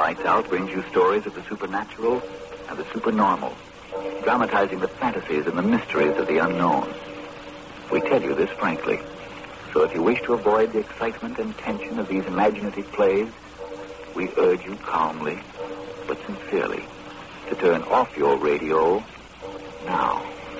Lights Out brings you stories of the supernatural and the supernormal, dramatizing the fantasies and the mysteries of the unknown. We tell you this frankly, so if you wish to avoid the excitement and tension of these imaginative plays, we urge you calmly, but sincerely, to turn off your radio now.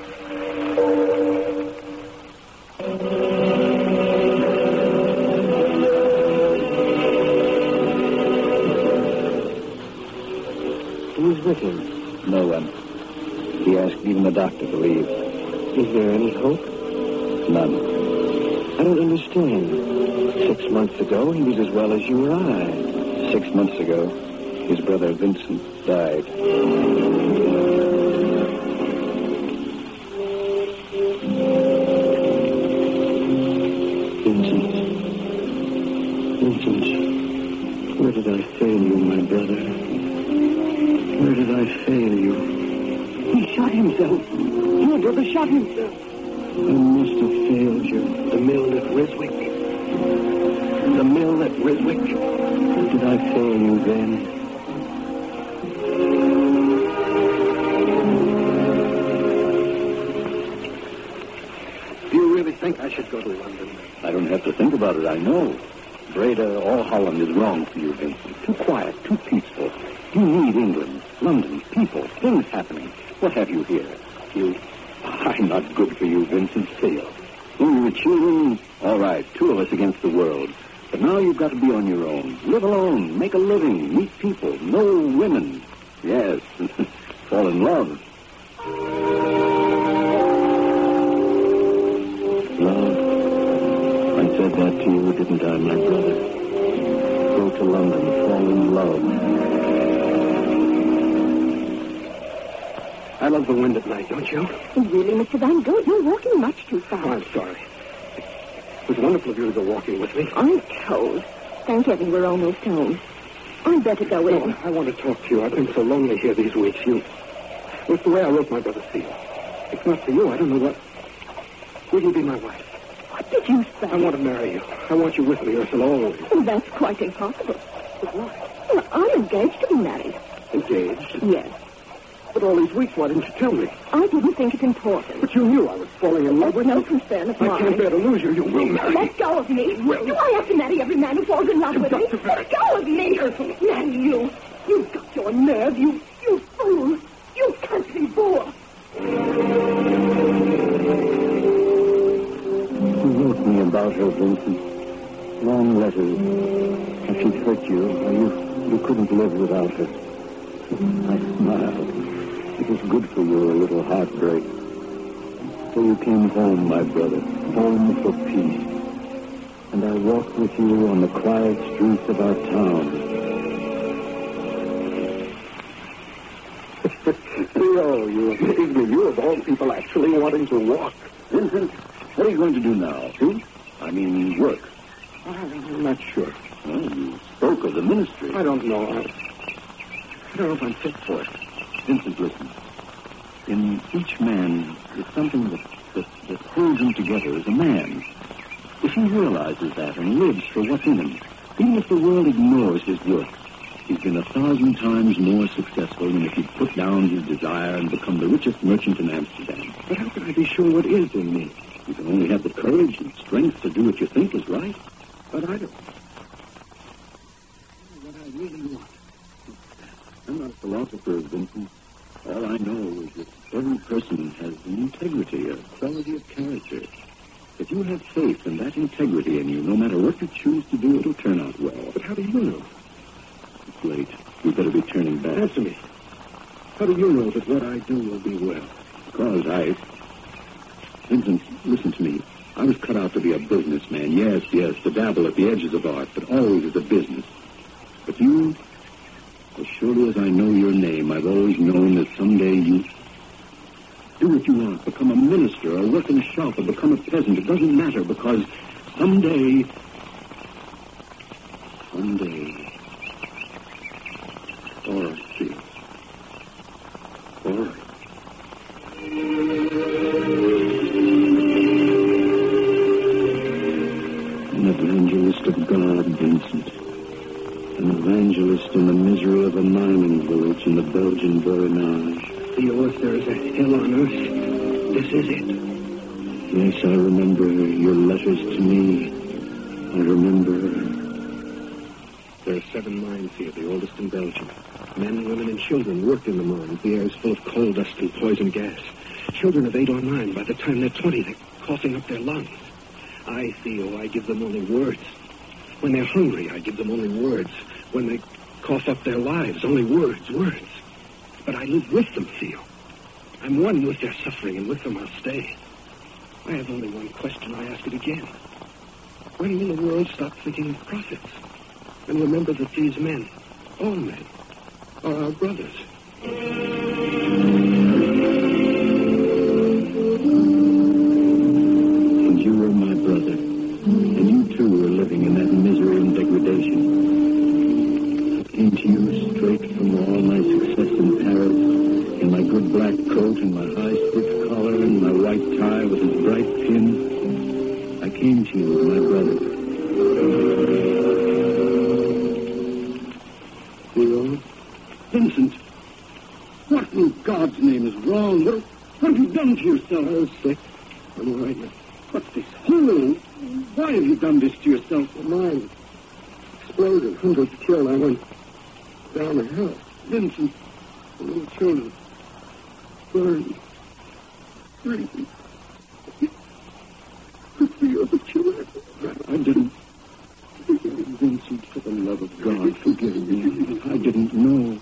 Who's with him? No one. He asked even the doctor to leave. Is there any hope? None. I don't understand. 6 months ago, he was as well as you or I. 6 months ago, his brother Vincent died. Vincent, where did I fail you, my brother? Where did I fail you? He shot himself. Your brother shot himself. I must have failed you. The mill at Riswick. The mill at Riswick. Did I fail you then? Do you really think I should go to London? I don't have to think about it, I know. Breda, all Holland is wrong for you, Vincent. Too quiet, too peaceful. You need England, London, people, things happening. What have you here? I'm not good for you, Vincent. Fail. When you were children, all right, 2 of us against the world. But now you've got to be on your own. Live alone, make a living, meet people, know women. Yes, fall in love. Love. I said that to you, didn't I, my brother? Go to London, fall in love. I love the wind at night, don't you? Really, Mr. Van Gogh, you're walking much too fast. Oh, I'm sorry. It was wonderful of you to go walking with me. I'm cold. Thank heaven we're almost home. I'd better go in. Oh, I want to talk to you. I've been so lonely here these weeks. It's the way I wrote my brother Seal. If not for you, I don't know what... Will you be my wife? What did you say? I want to marry you. I want you with me, Ursula, always. Well, that's quite impossible. But why? Well, I'm engaged to be married. Engaged? Yes. But all these weeks, why didn't you tell me? I didn't think it important. But you knew I was falling in love with no you. concern of mine. I can't bear to lose you. You will marry me. Let go of me. Will. Do I have to marry every man who falls in love with me? Dr. Let go of me. Marry you. You've got your nerve, you fool. You country boor. You wrote me about her, Vincent. Long letters. How she'd hurt you, or you couldn't live without her. I smiled. It was good for you, a little heartbreak. So you came home, my brother. Home for peace. And I walked with you on the quiet streets of our town. Oh, you amaze me. You of all people actually wanting to walk. Vincent, what are you going to do now? Shoot? I mean, work. I'm not sure. Well, you spoke of the ministry. I don't know. I don't know if I'm fit for it. Vincent, listen. In each man is something that holds him together as a man. If he realizes that and lives for what's in him, even if the world ignores his work, he's been 1,000 times more successful than if he'd put down his desire and become the richest merchant in Amsterdam. But how can I be sure what is in me? You can only have the courage and strength to do what you think is right. But I don't. What I really want. I'm not a philosopher, Vincent. All I know is that every person has an integrity, a quality of character. If you have faith in that integrity in you, no matter what you choose to do, it'll turn out well. But how do you know? It's late. We'd better be turning back. Answer me. How do you know that what I do will be well? Because Vincent, listen to me. I was cut out to be a businessman. Yes, to dabble at the edges of art, but always as a business. But you, as surely as I know your name, I've always known that someday you do what you want, become a minister, or work in a shop, or become a peasant. It doesn't matter, because someday... All right, Theo. All right. An evangelist of God, Vincent. An evangelist in the misery of a mining village in the Belgian Borinage. Theo, if there is a hell on earth, this is it. Yes, I remember your letters to me. I remember. There are 7 mines here, the oldest in Belgium. Men, women, and children worked in the mines. The air is full of coal dust and poison gas. Children of 8 or 9, by the time they're 20, they're coughing up their lungs. Theo, I give them only words. When they're hungry, I give them only words. When they cough up their lives, only words. But I live with them, Theo. I'm one with their suffering, and with them I'll stay. I have only one question. I ask it again. When will the world stop thinking of profits? And remember that these men, all men, are our brothers. And you were my brother. And you too were living in that misery and degradation. I came to you straight from all my success in Paris, in my good black coat and my high stiff collar and my white tie with its bright pin. I came to you, my brother. Theo? Vincent, what in God's name is wrong? What have you done to yourself? I was sick. I'm all right now. What's this? Who? Why have you done this to yourself? The mine exploded. Hundreds killed. I went down the hill. Vincent, The little children burned. Freezing. The feel the children. I didn't. Vincent, for the love of God, forgive me. I didn't know.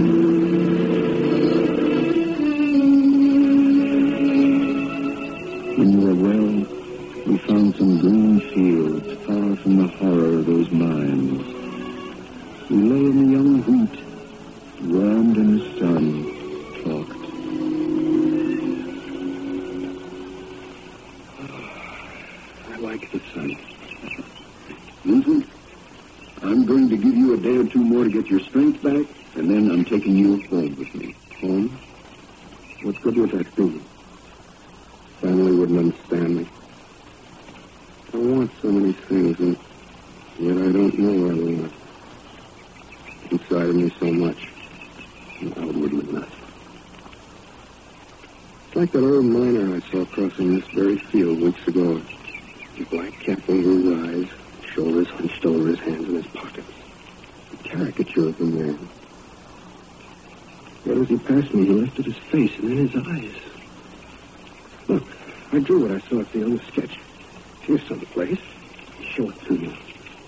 When you were well, we found some green fields far from the horror of those mines. We lay in the young wheat, warmed in the sun, talked. I like the sun. Vincent, I'm going to give you a day or two more to get your strength back, and then I'm taking you home with me. Home? What good would that do? Family wouldn't understand me. I want so many things, and yet I don't know what I want. Inside of me so much, and outwardly not. It's like that old miner I saw crossing this very field weeks ago. A black cap over his eyes, shoulders hunched over his hands in his pockets. A caricature of the man. Yet as he passed me, he lifted his face and then his eyes. Look, I drew what I saw at the other sketch. Here's someplace. Show it to me.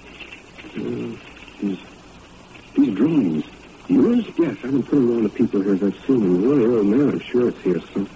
These drawings, yours? Yes, I've been putting on the people here as I've seen them. Really old man, I'm sure it's here, son.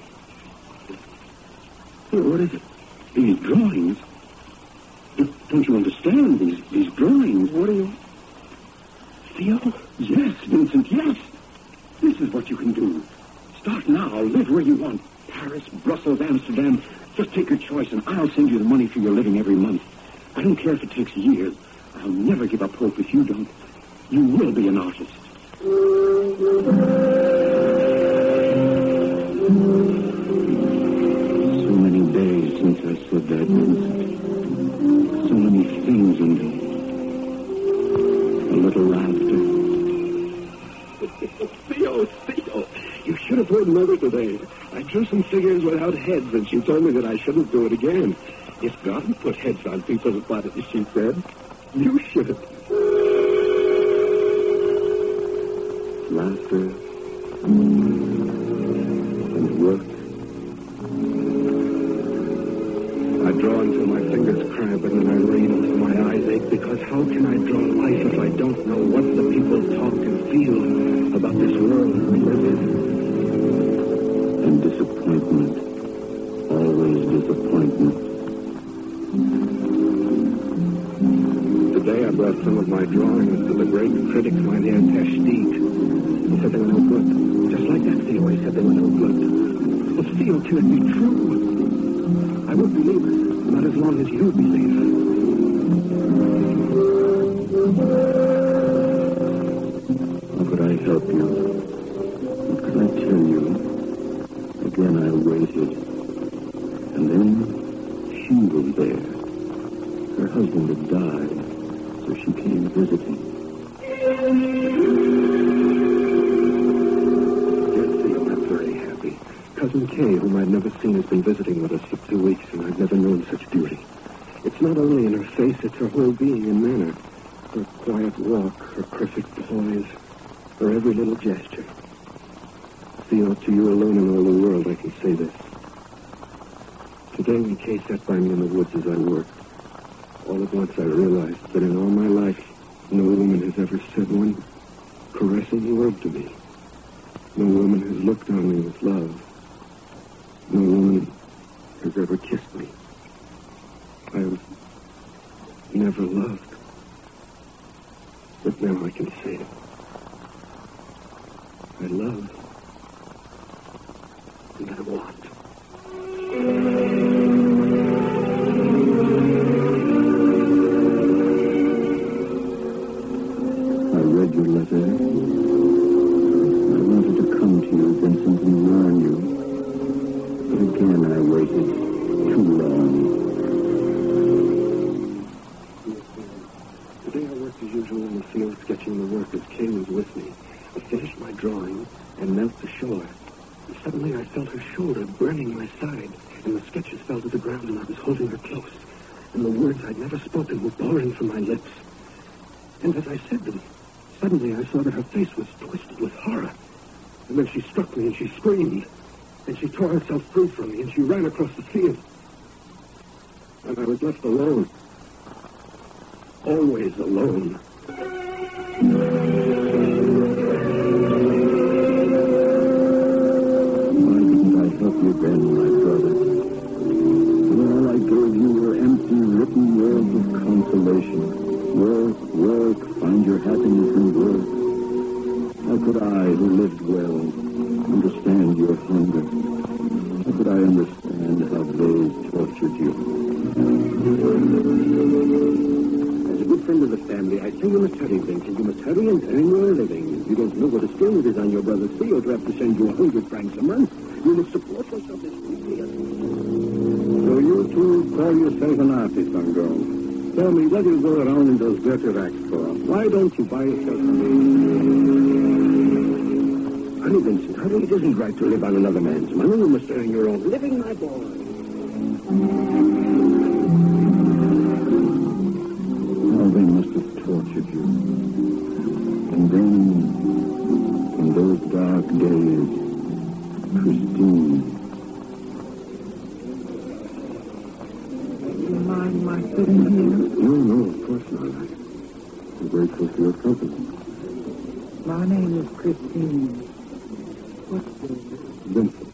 Here, what is it? These drawings? Don't you understand? These drawings. What are you... Theo? Yes, Vincent, yes. This is what you can do. Start now. Live where you want. Paris, Brussels, Amsterdam. Just take your choice, and I'll send you the money for your living every month. I don't care if it takes years. I'll never give up hope if you don't. You will be an artist. So many days since I said that, Vincent. So many things in them. A little laughter. Theo, you should have heard Mother today. I drew some figures without heads, and she told me that I shouldn't do it again. If God had put heads on people's bodies, she said, you should. Laughter and work. I draw until my fingers cramp and then I read until my eyes ache, because how can I draw life if I don't know what the people talk and feel about this world we live in? And disappointment. Always disappointment. Today I brought some of my drawings to the great critic, Mynheer Tersteeg. He said they were no good. Just like that, Theo, he said they were no good. But Theo, can it be true? I would believe it, not as long as you believe it. How could I help you? What could I tell you? Again I waited. And then she was there. Her husband had died, so she came visiting. Kay, whom I'd never seen, has been visiting with us for 2 weeks, and I've never known such beauty. It's not only in her face, it's her whole being and manner. Her quiet walk, her perfect poise, her every little gesture. Theo, to you alone in all the world, I can say this. Today, when Kay sat by me in the woods as I worked, all at once I realized that in all my life, no woman has ever said one caressing word to me. No woman has looked on me with love. No woman has ever kissed me. I have never loved. But now I can say it. I love. And I want. I read your letter. I wanted to come to you, Vincent, and warn you. But again, I waited too long. Today I worked as usual in the field, sketching the work as Kay was with me. I finished my drawing and knelt to shore. And suddenly I felt her shoulder burning my side, and the sketches fell to the ground, and I was holding her close. And the words I'd never spoken were pouring from my lips. And as I said them, suddenly I saw that her face was twisted with horror. And then she struck me, and she screamed. And she tore herself free from me, and she ran across the field. And I was left alone. Always alone. Why didn't I help you then, my brother? All I gave you were empty, written words of consolation. Work, work, find your happiness in work. How could I, who lived well, understand your hunger? How could I understand how they tortured you? As a good friend of the family, I say you must hurry, Vincent. You must hurry and earn your living. You don't know what a strain it is on your brother Theo to have to send you 100 francs a month. You must support yourself as quickly as... So you two call yourself an artist, young girl. Tell me, what do you go around in those dirty racks for? Why don't you buy yourself something? Honey, Vincent, honey, it isn't right to live on another man's money. You must earn your own living, my boy. How they must have tortured you. And then, in those dark days, Christine. Do you mind my sitting here? No, of course not. I'm grateful for your company. My name is Christine. What's yours? Vincent.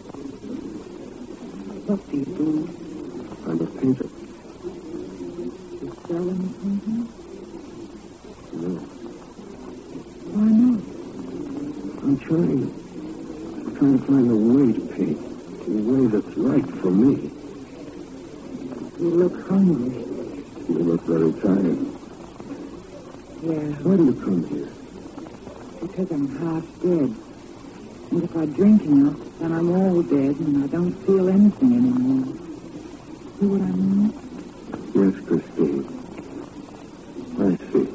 What do you do? I'm a painter. You sell anything? No. Why not? I'm trying to find a way to paint. A way that's right for me. You look hungry. You look very tired. Yeah, Why do you come here? because I'm half dead. And if I drink enough, then I'm all dead and I don't feel anything anymore. See what I mean? Yes, Christine. I see.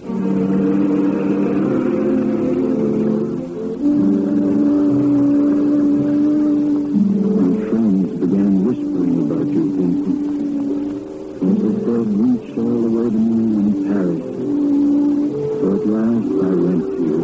My friends began whispering about you, Vincent. And they said reach all the way to me in Paris. So at last I went to you.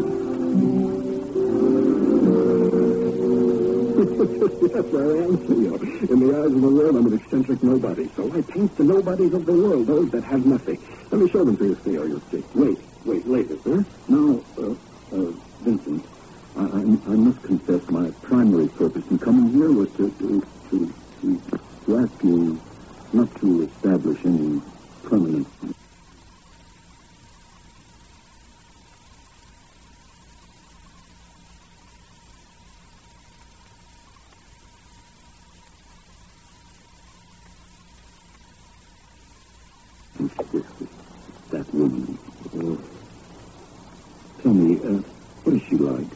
Yes, I am, Theo. In the eyes of the world, I'm an eccentric nobody. So I paint the nobodies of the world, those that have nothing. Let me show them to you, Theo. You'll see. Wait, later, sir. Now, Vincent, I must confess my primary purpose in coming here was to ask you not to establish any permanent... That woman. Tell me, what is she like?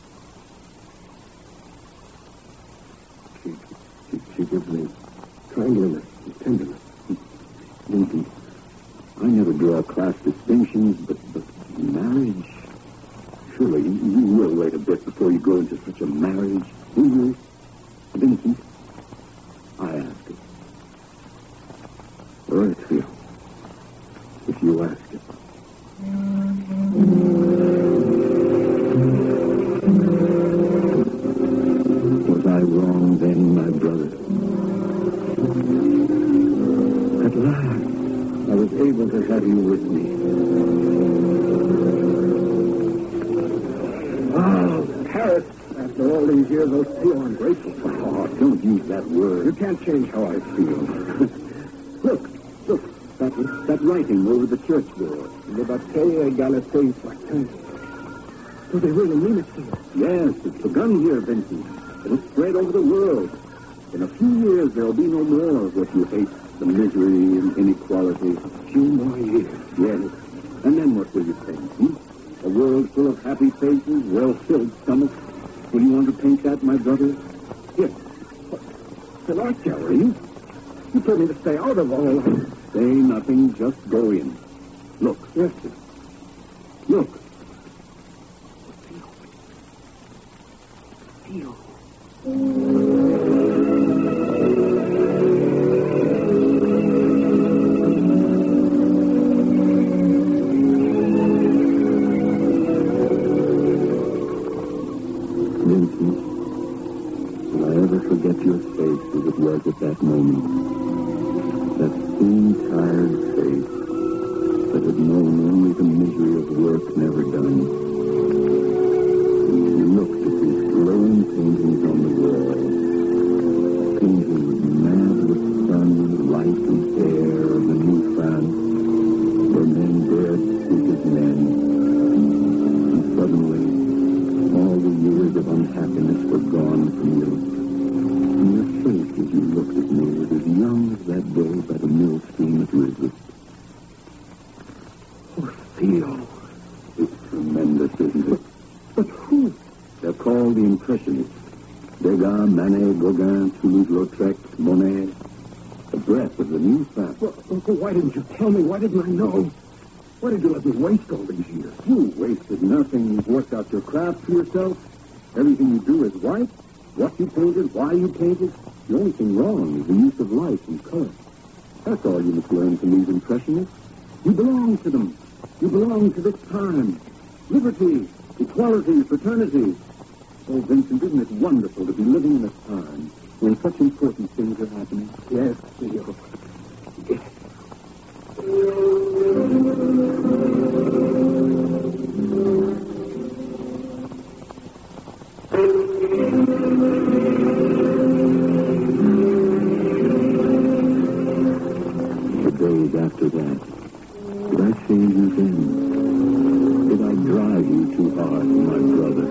She gives me kindliness and tenderness. Vincent, I never draw class distinctions, but marriage? Surely you will wait a bit before you go into such a marriage, will you? Vincent, I ask it. All right, Theo. If you ask it. Was I wrong then, my brother? At last, I was able to have you with me. Oh, Paris. After all these years, those feel I'm grateful for. Oh, don't use that word. You can't change how I feel. Look. That writing over the church door. Liberté, égalité, fraternité. Do they really mean it, Theo? Yes, it's begun here, Vincent. It'll spread over the world. In a few years, there'll be no more of what you hate, the misery and inequality. A few more years. Yes. And then what will you paint? A world full of happy faces, well-filled stomachs. Will you want to paint that, my brother? Yes. It's an art gallery. You told me to stay out of all. Say nothing, just go in. Look. Yes, sir. Look. Theo. Vincent, will I ever forget your face as it was at that moment? That thin, tired face that had known only the misery of work never done. You looked at these glowing paintings on the wall. Paintings mad with sun, light, and air of the new France, where men dared speak as men. And suddenly, all the years of unhappiness were gone from you. And your face as you looked at me was as young as that day by the mill stream at Ridley. Oh, Theo. It's tremendous, isn't it? But who? They're called the Impressionists. Degas, Manet, Gauguin, Toulouse-Lautrec, Monet. The breath of the new fact. Well, Uncle, why didn't you tell me? Why didn't I know? Why did you let me waste all these years? You wasted nothing. You've worked out your craft for yourself. Everything you do is right. What you painted, why you painted. The only thing wrong is the use of light and color. That's all you must learn from these Impressionists. You belong to them. You belong to this time. Liberty, equality, fraternity. Oh, Vincent, isn't it wonderful to be living in a time when such important things are happening? Yes, Theo. Yes. The days after that, did I fail you then? Did I drive you too hard, my brother?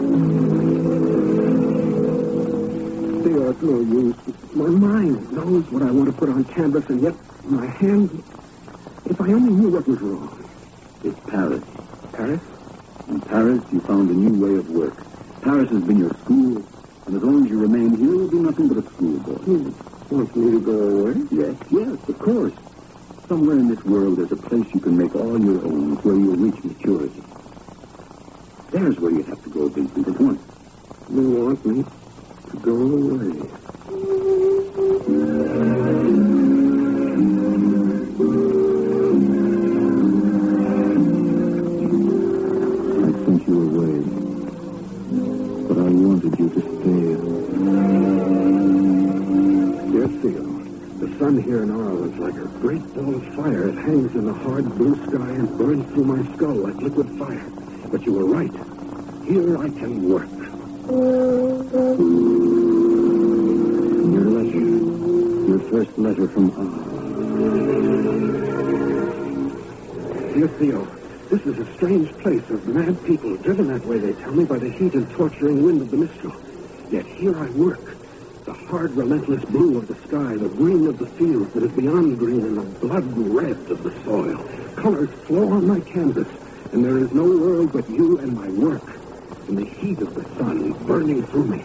Theo, it's no use. My mind knows what I want to put on canvas, and yet my hand... If I only knew what was wrong. It's Paris. Paris? In Paris, you found a new way of work. Paris has been your school, and as long as you remain here, you'll be nothing but a schoolboy. You want me to go away? Yes, of course. Somewhere in this world, there's a place you can make all your own, where you'll reach maturity. There's where you have to go, Vincent, at once. You want me to go away? I sent you away, but I wanted you to stay. Yes, Theo. The sun here in Arles is like a great ball of fire. It hangs in the hard blue sky and burns through my skull like liquid fire. But you were right. Here I can work. Your letter. Your first letter from Arles. Dear Theo, this is a strange place of mad people, driven that way, they tell me, by the heat and torturing wind of the Mistral. Yet here I work. The hard, relentless blue of the sky, the green of the fields that is beyond green, and the blood red of the soil. Colors flow on my canvas, and there is no world but you and my work, and the heat of the sun burning through me.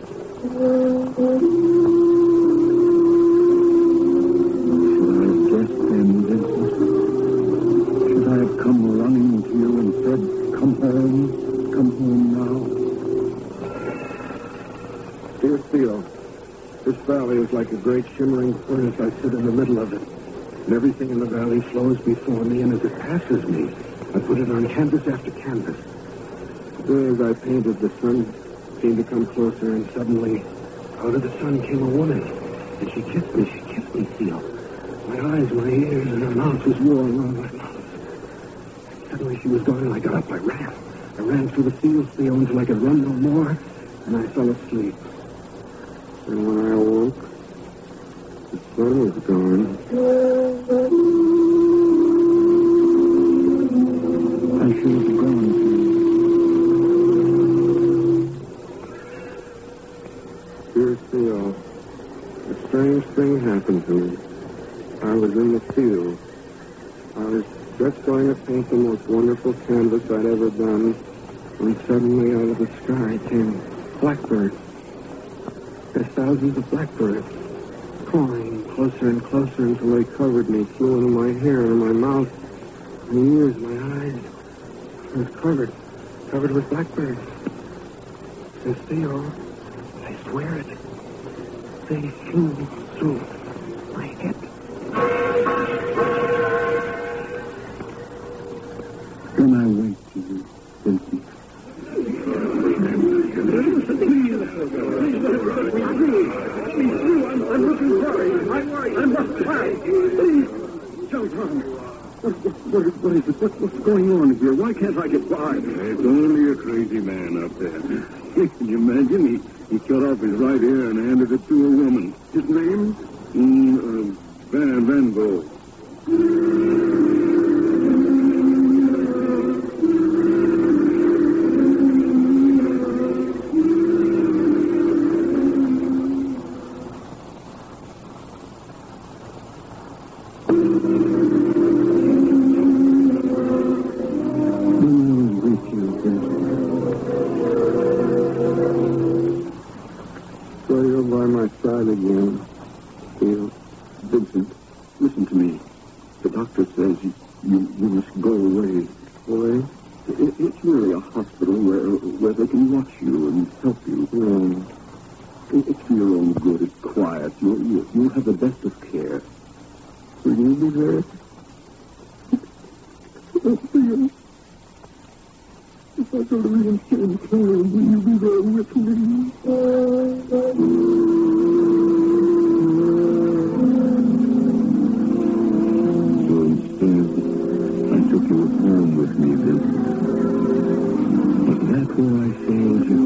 Should I have guessed then, Vincent? Should I have come running to you and said, come home now? Dear Theo, valley is like a great shimmering furnace. I sit in the middle of it. And everything in the valley flows before me, and as it passes me, I put it on canvas after canvas. Today, as I painted, the sun seemed to come closer, and suddenly, out of the sun came a woman. And she kissed me. She kissed me, Theo. My eyes, my ears, and her mouth was warm around my mouth. Suddenly she was gone, and I got up. I ran. I ran through the fields, Theo, until I could run no more, and I fell asleep. And when I awoke, the sun was gone. I should have gone, Theo. Dear Theo, a strange thing happened to me. I was in the field. I was just going to paint the most wonderful canvas I'd ever done, when suddenly out of the sky came blackbirds. There's thousands of blackbirds, flying closer and closer until they covered me, flew into my hair and my mouth, my ears, my eyes. I was covered with blackbirds. And Theo, I swear it, they flew through my head. Then I wait to you, Vincent. I'm looking worried. I'm not tired. Please, John. What is it? What's going on here? Why can't I get by? It's only a crazy man up there. Can you imagine? He cut off his right ear and handed it to a woman. His name? Van Gogh. Vincent, listen to me. The doctor says you must go away. Away? It's really a hospital where they can watch you and help you. No. It's for your own good. It's quiet. You'll have the best of care. Will you be there? Oh, Theo. If I go to the insane asylum, will you be there with me? Home with me, Vincent. But that's where I failed you.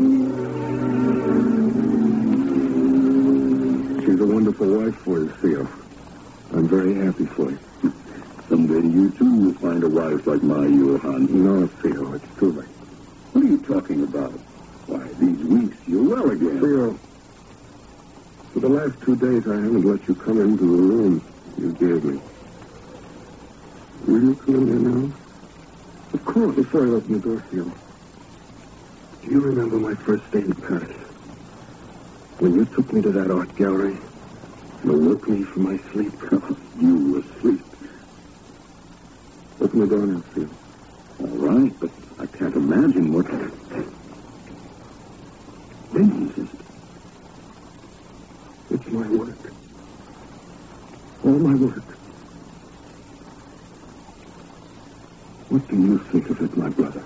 She's a wonderful wife for you, Theo. I'm very happy for you. Someday you, too, will find a wife like my Johann. No, Theo, it's too late. What are you talking about? Why, these weeks, you're well again. Theo, for the last 2 days, I haven't let you come into the room you gave me. Will you come in there now? Of course. Before I open the door, Theo, do you remember my first day in Paris? When you took me to that art gallery and awoke me from my sleep? You were asleep. Open the door now, Theo. All right, but I can't imagine what... Vincent. It's my work. All my work. What do you think of it, my brother?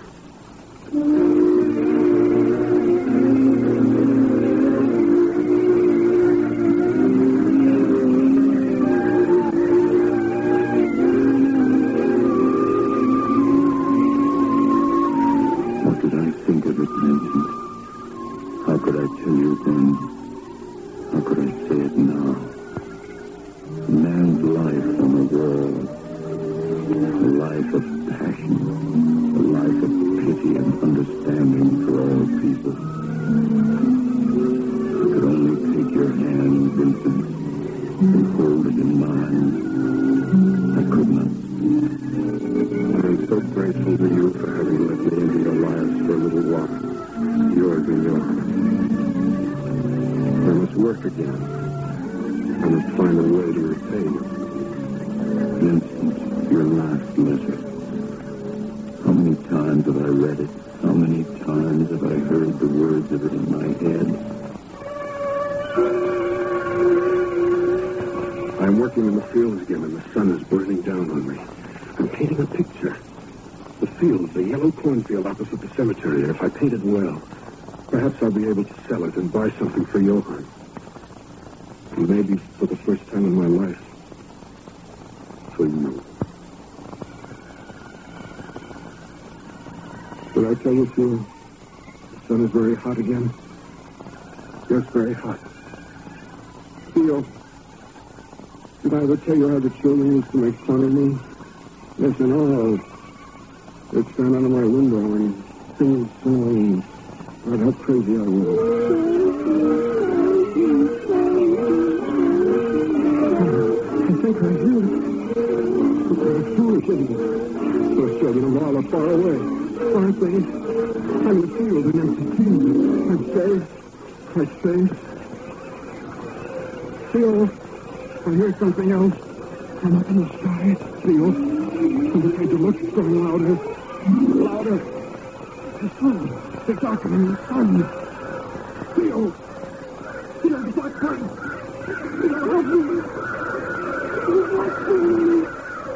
What did I think of it, Vincent? How could I tell you then? How could I say it now? A man's life on a wall. A life of passion, a life of pity and understanding for all people. I could only take your hand, Vincent, and hold it in mine. I could not. I'm so grateful to you for having let me into your lives for a little while. Yours and yours. I must work again. I must find a way to repay you. Vincent, your last letter. How many times have I read it? How many times have I heard the words of it in my head? working in the fields again, and the sun is burning down on me. I'm painting a picture. The field, the yellow cornfield opposite the cemetery, and if I paint it well, perhaps I'll be able to sell it and buy something for Johann. And maybe for the first time in my life, for you. Did I tell you, Theo? The sun is very hot again? Yes, very hot. Theo, did I ever tell you how the children used to make fun of me? Yes, and all. They'd stand under my window and sing songs about how crazy I was. I think I hear it. It's foolish, isn't it? Those children of all are far away, aren't they? I'm in the field, an empty field. I'm safe. I'm safe. Theo, I hear something else. I'm up in the sky, Theo. I'm afraid to look. It's going louder. Louder. The sun. The darkening sun. Theo. Theo, the blackbird. Theo, help me. The blackbird.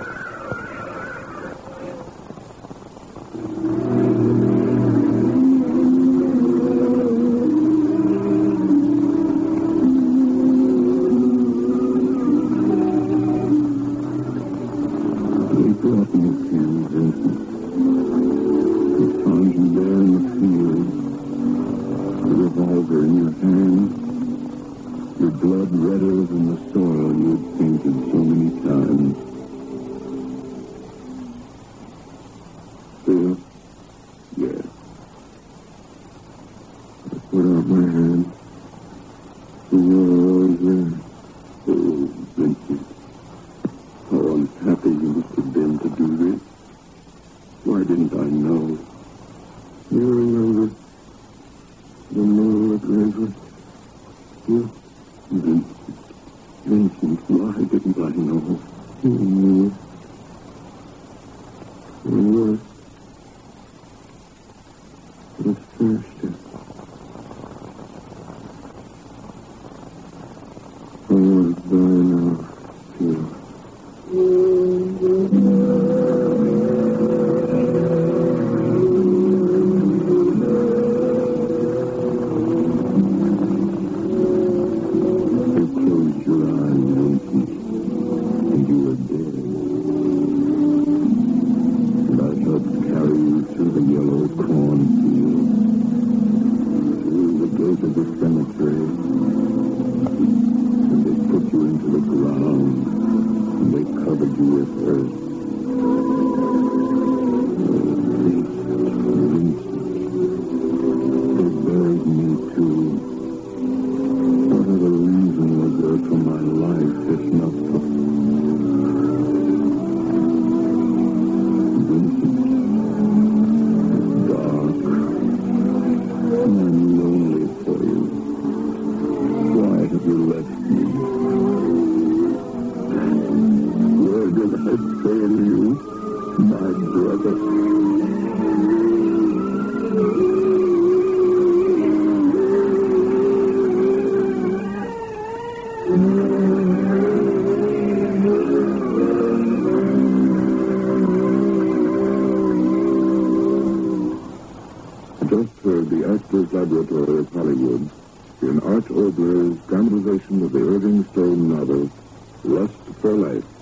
Laboratory of Hollywood in Art Obler's dramatization of the Irving Stone novel, Lust for Life.